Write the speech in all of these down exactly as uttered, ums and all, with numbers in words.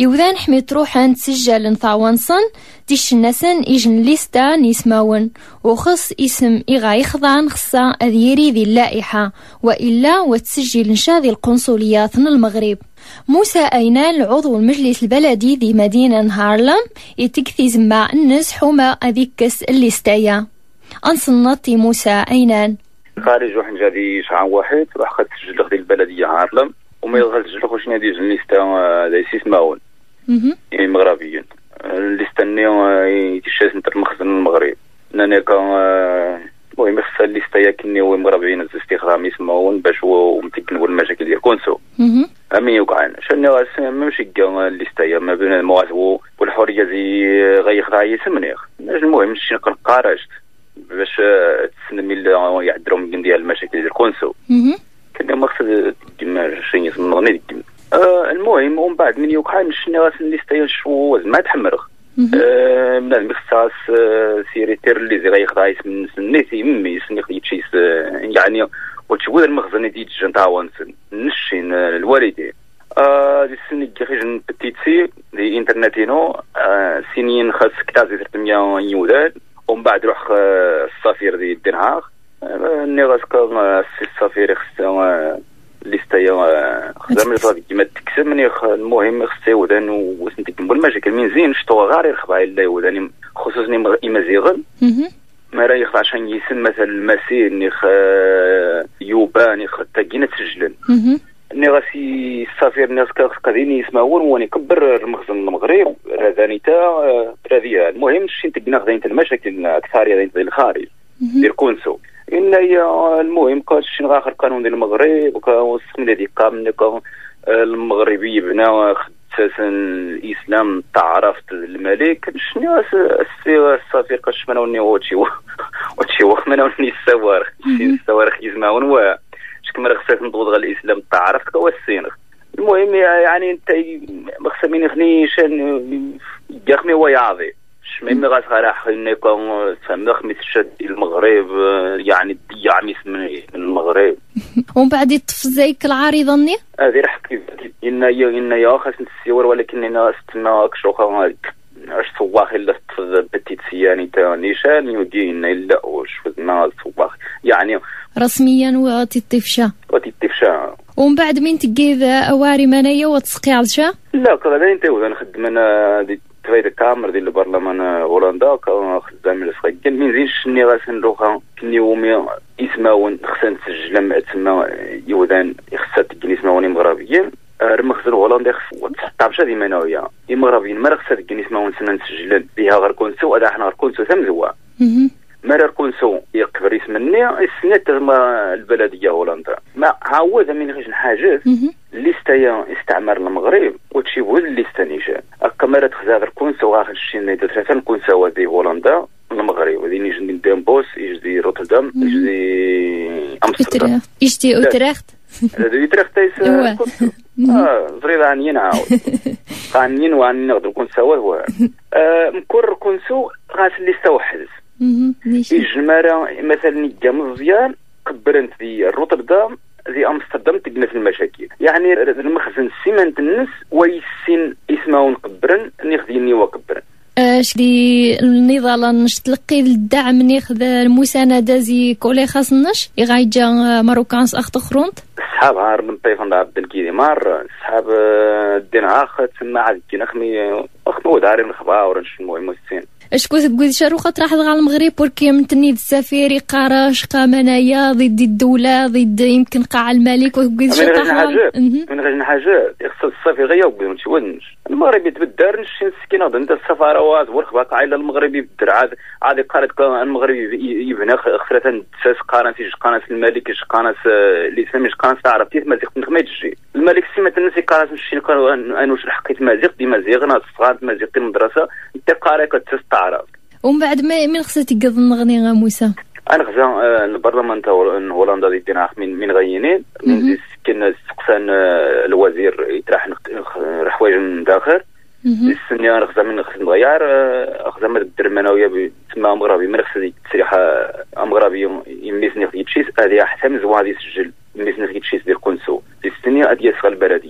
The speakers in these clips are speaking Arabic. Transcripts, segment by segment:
يوذان حمي تروحن تسجل نطاونصن ديش الناسن يجن ليستا نيسماون وخص اسم إغا يخضعن خصا أذيري ذي اللائحة وإلا وتسجل نشاذي القنصليات المغرب. موسى أينان عضو المجلس البلدي ذي مدينة هارلم يتكثي زمع الناس حوما أذيكس الليستايا. أنصنطي موسى أينان خارج واحد جادي شعان واحد راح خد تسجل في البلدية هارلم وما يغل تسجل خوش نادي الليستا ذي سيسماون يعني مغربيين الليستا نيو يتشاس نتر المخزن المغرب نانا كان المهم خصها الليستا ياكني هو مغربيين الاستخدام يسماون باش ومتكنوا المشاكل ديال كونسو امي يوقعن شنو راس ماشي كاع الليستا ما بين المواطن والحريه زي غيخضع يسمني المهم شي نقارشت باش تسنمي يعذروا من ديال المشاكل ديال الكونسو كان مقصد كما شي يسمى غني آه المهم ومن بعد من يوقع شنو راس الليستا شو ما تحمرخ آه من المخصص آه سيريتير اللي زي غيخضع يسمن سنيتي مي سني خيتشيس آه يعني وتشوف المخزن ديال جنطاون نشين الوالدين آه دي سني كيخرج بتيتسي دي انترنتينو آه سنين خاص كتازي ثلاثمية يولاد ومن بعد روح آه السفير دي الدنهاغ آه نيغاس كان السفير خصها ليستايا خدام الفاضي كيما تكسب من المهم خصها ودان وسنتك المشاكل من زين شتو غير يرخبها الا وداني خصوصا يمازيغل ما راه يخضع عشان يسمى مثلا المسير نيخ يوبا نيخ تاكينا تسجلن ني غاسي السفير الناس قاعدين يسمعون واني كبر المخزن المغرب هذاني تا تراذيها المهم شي تقنا غادي المشاكل اكثر غادي الخارج ديال كونسو ان هي المهم قال شي اخر قانون ديال المغرب وكان الذي قام المغربي بنا اساسا الاسلام تعرفت الملك شنو السفير قاش منوني واتشي واتشي وخمنوني السوارخ السوارخ يسمعون و شكون خصك نضوض غير الاسلام تعرفت كوا السينخ المهم يعني انت مخسمين خني شان يخمي ويعظي شمي غاس راح انكم سمخ مثل المغرب يعني ضيع من المغرب ومن بعد يطف زيك العارضه ني هذه راح كيف ان ان يا خاص نسيور ولكن انا استنا كشوخه اش صواخ الا بتيت سياني تا نيشان يدين الا واش فدنا صواخ يعني رسميا وتطفشا وتطفشا ومن بعد من تجيب اواري منايا وتسقي على شا لا كذا انت ونخدم انا دي تفايد كامر ديال البرلمان هولندا خدام السخيل من زين شني غاسن روخا كني يومي اسماون خصنا نسجل مع تما يودان خصها تجي اسماوني مغربيين المخزن هولندا تعرفش هذه مناويه المغربيين ما خصها تجي اسماون سنه نسجل بها غير كونسو هذا حنا غير كونسو تمزوا ما راه كونسو يقبر يسمني السنه تما البلديه هولندا ما عاود من غير حاجات ليستايا استعمار المغرب وتشيبو ليستا نيشان هكا ما راه تخزا كونسو واخد شي نيت ثلاثه كونسو دي هولندا المغرب ودي نيجي من ديمبوس يجي روتردام يجي امستردام يجي اوتريخت هذا يتريخت اه فريضه عنين عاود قانين وان نقدر كونسو هو مكر كونسو غاس ليستا وحد الجمارة مثلا نجا مزيان كبرنت في روتردام زي امستردام تقنا في المشاكل يعني المخزن سيمنت الناس ويسين اسمه نقبرن نخديني وكبرن اش دي النضال نشتلقي الدعم ناخذ المسانده زي كولي خاصناش يغايجا ماروكانس اخت خرونت صحاب هار من طيفان عبد الكريمار صحاب الدين اخ تما عاد كي نخمي اخمو داري الخبار ونش المهم السين اشكو تقول شاروخه راح على المغرب بركي من تنيد السفير قراش قامنايا ضد الدوله ضد يمكن قاع الملك وتقول شي حاجه من غير حاجه يخص السفير غير يوقف ما تشونش المغرب يتبدر نشي مسكين هذا انت السفارات ورخبه قايله المغرب يبدر عاد عاد قالت المغرب يبنى خسرة تساس قناه تيج قناه الملك اش قناه الاسلام اش قناه تعرف كيف ما زيق ما تجي الملك سمات الناس قناه نشي قالوا انا واش حقيت مازيغ ديما زيغنا صغار مازيغ المدرسه انت قاري كتستعرف ومن بعد ما من خصها تقض نغني موسى انا خصها البرلمان تاع هولندا دينا من من غينين من كنا سقسان الوزير يطرح حوايج من داخل السنه انا خصها من خصها نغير خصها ما تبدر مناويه تما مغربي من خصها تسريح مغربي يميسني يتشيس هذه حتى مزوا هذه يسجل يميسني يتشيس ديال كونسو السنه هذه البلديه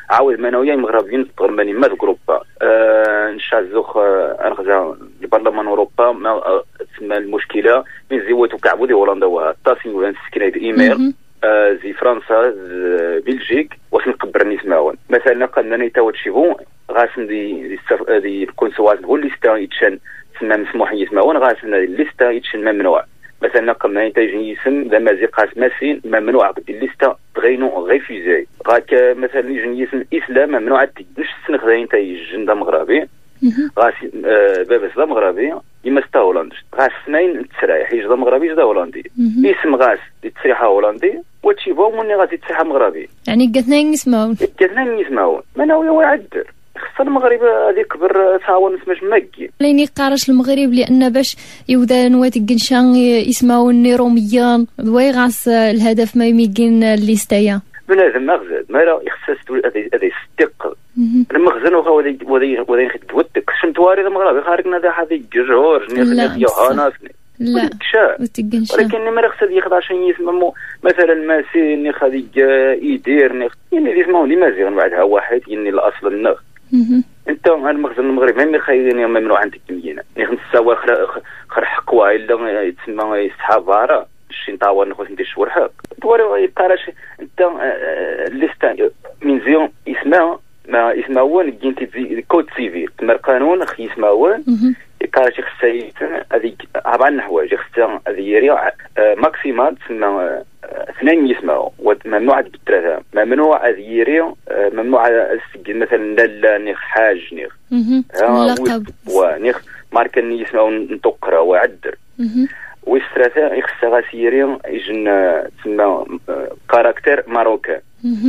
عاود منويا مغربيين تغرماني ما الجروبا أه نشازوخ أنغزا البرلمان أوروبا ما تسمى المشكلة من زيوتو كعبودي هولندا وطاسين ولا نسكنايد إيميل أه زي فرنسا زي بلجيك واش نقبر نسمعون مثلا قلنا نيتاو تشيفون غاسن دي دي, دي الكونسوات هو اللي ستا يتشن تسمى مسموح يسمعون غاسن الليستا يتشن ممنوع مثلا قلنا يتاجي اسم ذا مازيقاس ماسين ممنوع بدي الليستا تغينو غيفيزي غاك مثلا يجي اسم اسلام ممنوع تدش السنخ ذا انت يجندا مغربي غاس آه بابس ذا مغربي يما ستا هولندش غاس اثنين تسرايح يجدا مغربي يجدا هولندي اسم غاس تسريحه هولندي وتشيفو مني غادي تسريحه مغربي يعني قتنين يسمعون قتنين يسمعون مناوي ويعدر خص المغرب هذه كبر تعاون سماش ماكي ليني قارش المغرب لان باش يودا نوات كنشان يسمعون روميان دوي غاس الهدف ما يمكن الليستايا بنادم مغزل ما لا يخصص هذه هذه صدق المخزن وغادي وغادي وغادي تودك شنت وارد المغرب خارجنا ذا هذه جرور ني يوهانا لا ولكن ما خصها يخضع شي يسمى مثلا ماسين خدي يدير يعني يسمعوا لي مازيغ بعدها واحد يعني الاصل النغ انت المخزن المغربي ما خايلين ممنوع عندك كمينه يعني نسوا خر حقوا الا يتسمى يستحضر شي نطاور نخوص ندير شوار حق دوري يقراش انت ليستا من زيون اسمها ما اسمها كاين كود سيفيل تما القانون خي يسمعون يقراش خصها هذيك عباره الحوايج خصها هذه ماكسيمال تسمى اثنين يسمعوا وممنوع بالثلاثه ممنوع هذه ممنوع السجل مثلا لا نيخ حاج نيخ اللقب ونيخ ماركن يسمعوا نتقرا ويعدر والثلاثه يخصها غاسيري يجن تسمى كاركتر ماروكان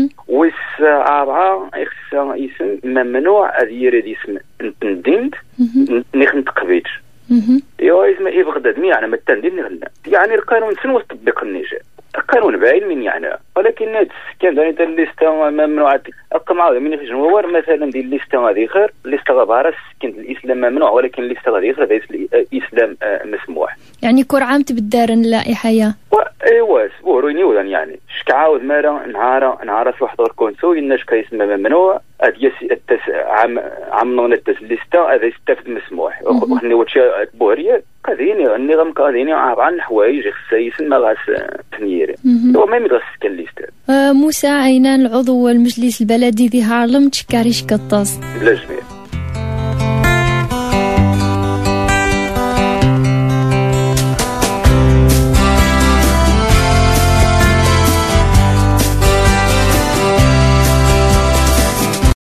والسابعه يخصها اسم ممنوع هذه يريد اسم ندمت نيخ نتقبيت ايوا اسم اي بغداد مي يعني ما التنديم نغنى يعني القانون شنو تطبق النيجر القانون باين من يعني ولكن هاد السكان هذا الليستا ممنوع رقم عاود من يخرج هو مثلا ديال الليستا هذه خير الليستا غبارة السكن الاسلام ممنوع ولكن الليستا هذه خير الاسلام مسموح يعني كور عام تبدار اللائحه يا ايوا سبوروني ولا يعني شك عاود مره نهار نهار في واحد الكونسو الناس كيسمى ممنوع هذه عام عام من الليستا هذا يستفد مسموح وخني وتش بوريه قاديني النظام قاديني عن الحوايج خصها يسمى غاس تنيري هو ما يمدغس كالليست موسى عينان العضو المجلس البلدي ذي هارلم تشكاريش كطاس بلا جميع